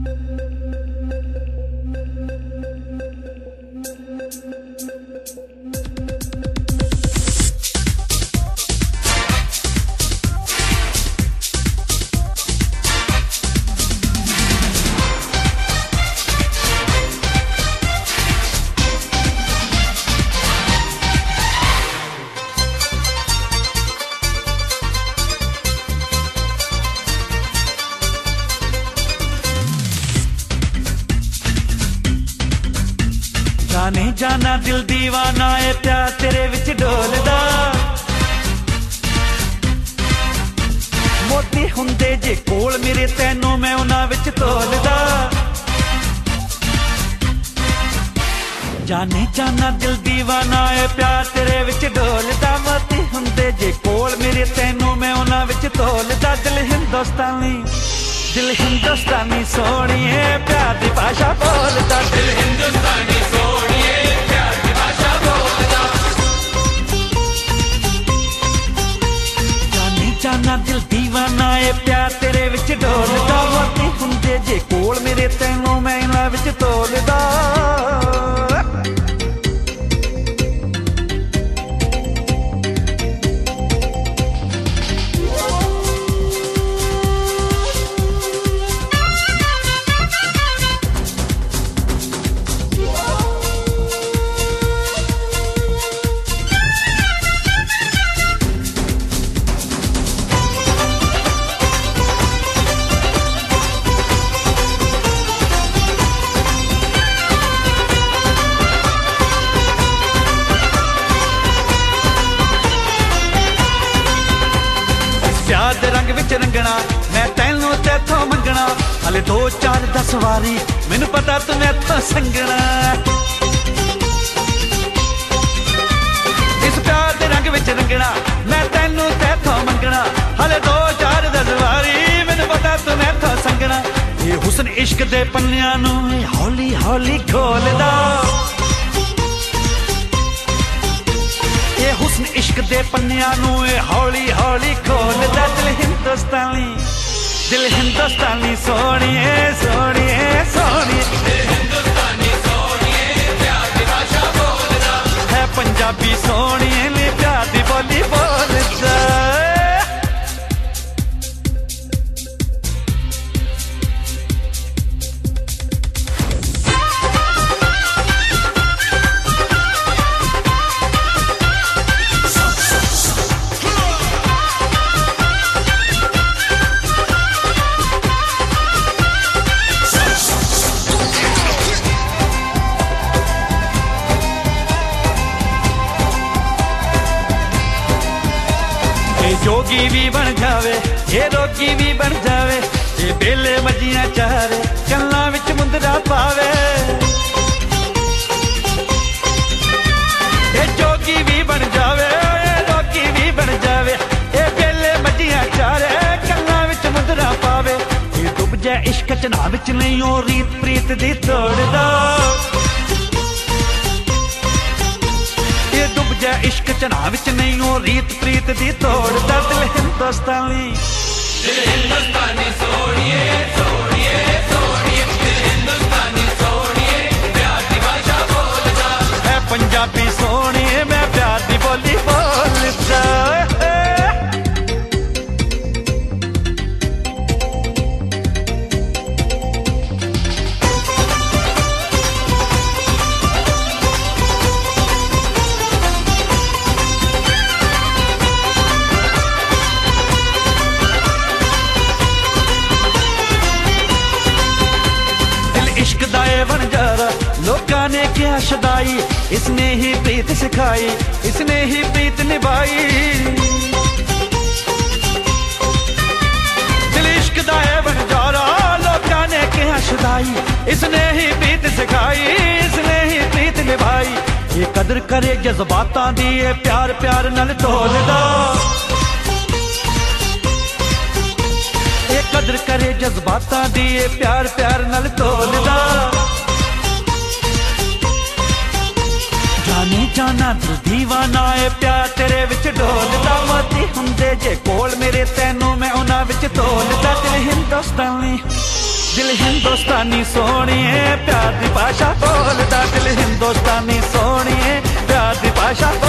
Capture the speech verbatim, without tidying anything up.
जाने जाना दिल दीवाना है प्यार तेरे विच डोलदा मोती हुंदे जे कोल मेरे तैनू मैं उन्हां विच तोलदा जाने जाना दिल दीवाना है प्यार तेरे विच डोलदा मोती हुंदे जे कोल मेरे तैनू मैं उन्हां विच तोलदा दिल हिंदुस्तानी दिल हिंदुस्तानी सोहणीए प्यार दी भाषा बोलदा दिल हिंदुस्तानी सोहणीए प्यार दी भाषा बोलदा जाने जाना दिल दीवाना है प्यार तेरे विच डोलदा मोती हुंदे जे कोल मेरे तैनू मैं इन्हां विच तोलदा प्यार दे रंग विच रंगना मैं तैनू तैथों मंगना हले दो चार दस वारी मैनू पता तू मैथों संगना इस प्यार दे रंग विच रंगना मैं तैनू तैथों मंगना हले दो चार दस वारी मैनू पता तू मैथों संगना ये हुस्न इश्क दे पन्नियां नू हौली हौली खोलदा हुस्न इश्क दे पन्नियां नू हौली हौली खोलदा दिल हिंदुस्तानी दिल हिंदुस्तानी सोहणीए सोहणीए सोहणीए दिल हिंदुस्तानी सोहणीए प्यार दी भाषा बोलदा है पंजाबी सोहणीए ने प्यार दी बोली बोलदा जोगी भी बन जावे ये रोगी भी बन जावे ये बेले मजियां चारे कल्लां विच मुंदरा पावे ये जोगी भी बन जावे ये रोगी भी बन जावे ये बेले मजियां चारे कल्लां विच मुंदरा पावे ये डुब जाए इश्क च ना विच नहीं ओ रीत प्रीत दी तोड़दा इश्क चना विच नहीं हो रीत प्रीत दी तोड़दा दिल हिंदुस्तानी दिल हिंदुस्तानी सोहणीए सोहणीए सोहणीए दिल हिंदुस्तानी सोहणीए प्यार दी भाषा बोलदा है पंजाबी सोहणीए मैं प्यार दी बोली बोलदा लोकां ने क्या शदाई इसने ही प्रीत सिखाई इसने ही प्रीत निभाई दिल इश्क दा है बनजारा लोकां ने क्या शदाई इसने ही प्रीत सिखाई इसने ही प्रीत निभाई ये कदर करे जज्बातां दी ये प्यार प्यार नाल तोलदा ये कदर करे जज्बातां दी ये प्यार प्यार नाल तोलदा जाने जाना दिल दीवाना है प्यार तेरे विच डोलदा मोती हुंदे जे कोल मेरे तैनू मैं उन्हां विच तोलदा दिल हिंदुस्तानी दिल हिंदुस्तानी सोनिए प्यार दी भाषा बोलदा, दिल हिंदुस्तानी सोनिए प्यार दी भाषा